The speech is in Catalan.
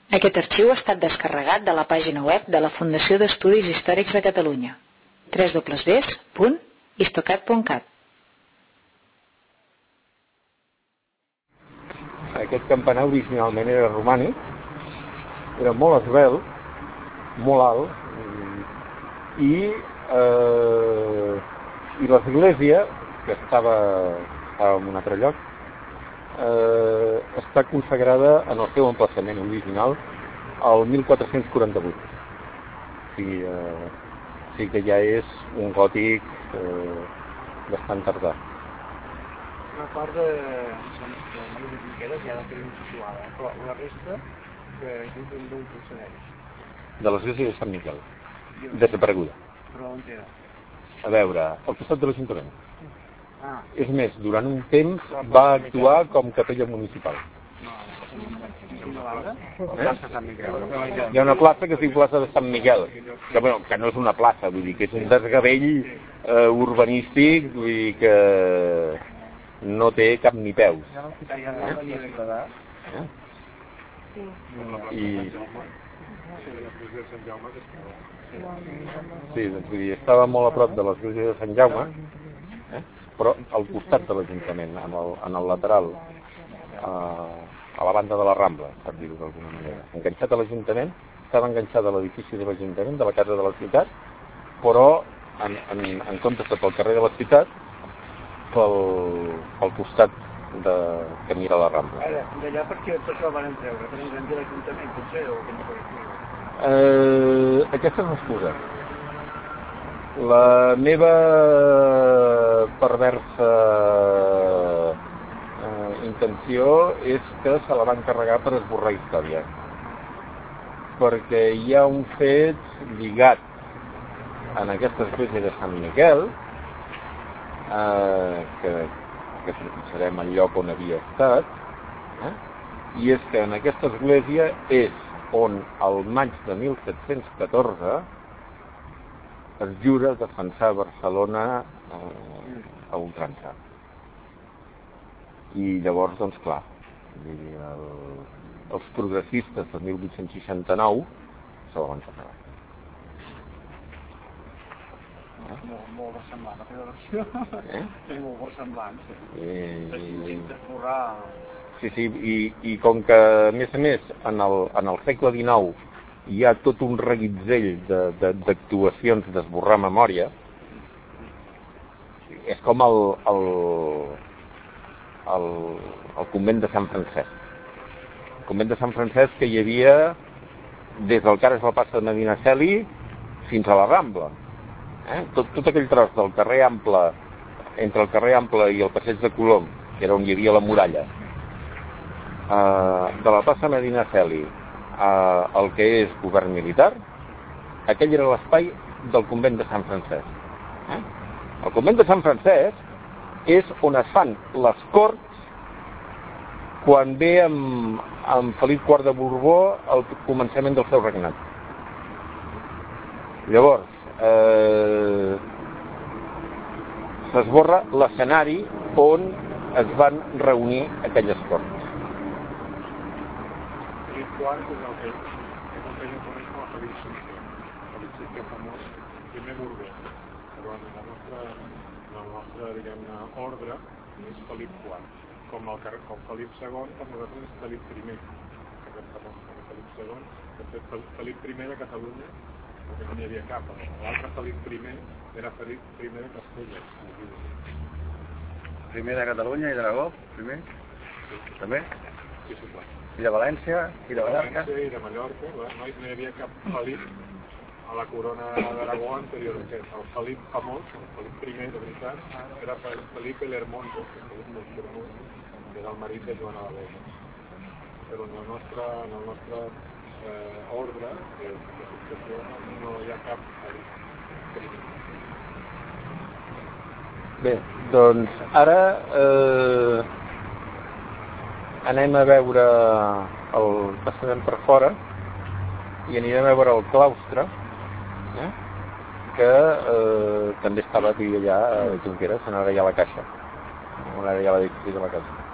Aquest arxiu ha estat descarregat de la pàgina web de la Fundació d'Estudis Històrics de Catalunya, www.histocat.cat. Aquest campanar originalment era romànic, era molt esvelt, molt alt, i l'església, que estava en un altre lloc, està consagrada en el seu emplaçament original al 1448. O sigui que ja és un gòtic bastant tardà. Una part de les Miqueles ja la tenim situada, però la resta d'on procedeix? De l'església de Sant Miquel, desapareguda. Però on era? A veure, al costat de l'Ajuntament. És més, durant un temps va actuar com capella municipal. Hi ha una plaça que es diu plaça de Sant Miquel, que no és una plaça, vull dir que és un desgavell urbanístic, vull dir que no té cap ni peus. Sí, doncs vull dir, estava molt a prop de l'església de Sant Jaume, però al costat de l'Ajuntament, en el lateral, a la banda de la Rambla, per dir-ho d'alguna manera. Enganxat a l'Ajuntament, estava enganxat a l'edifici de l'Ajuntament, de la Casa de la Ciutat, però en comptes de pel carrer de la Ciutat, pel costat que mira la Rambla. Ara, d'allà per què això el van treure? Per engrandir l'Ajuntament, potser, o com ho aquesta és l'excusa. La meva perversa intenció és que se la van carregar per esborrar història. Perquè hi ha un fet lligat en aquesta església de Sant Miquel, que serem al lloc on havia estat, i és que en aquesta església és on al maig de 1714 es jura defensar Barcelona a ultrança. I llavors, doncs clar, els progressistes de 1869 se la van carregar. Molt ressemblant, la teva versió. És molt ressemblant, sí. Sí, i com que, a més, en el segle XIX hi ha tot un reguitzell d'actuacions d'esborrar memòria, és com el convent de Sant Francesc. El convent de Sant Francesc que hi havia des del Cares del Pas de Medinaceli fins a la Rambla. Tot aquell tros del carrer Ample, entre el carrer Ample i el Passeig de Colom, que era on hi havia la muralla, de la plaça Medinaceli el que és govern militar, aquell era l'espai del convent de Sant Francesc. El convent de Sant Francesc és on es fan les corts quan ve amb Felip IV de Borbó al començament del seu regnat. Llavors, s'esborra l'escenari on es van reunir aquelles corts. Quart és el que ja coneix com a Felip V, famós primer burguès, però en el nostre diguem-ne, ordre és Felip IV. Com Felip II, per nosaltres és Felip I. Felip II, de fet, Felip I de Catalunya, perquè no n'hi havia cap. L'altre Felip I era Felip I de Castella. Primer de Catalunya i d'Aragó, primer? També? Sí, clar. I de València, i de Mallorca? I de Mallorca, no hi havia cap Felip a la corona d'Aragó anterior a aquest. El Felip famós, el Felip I, de veritat, era Felip el Hermoso, que era el marit de Joana la Vella. Però en el nostre ordre de successió no hi ha cap Felip. Bé, doncs ara anem a veure passarem per fora i anirem a veure el claustre, que també estava aquí allà a Junqueras, on ara hi ha la caixa, on ara hi ha l'edifici de la caixa.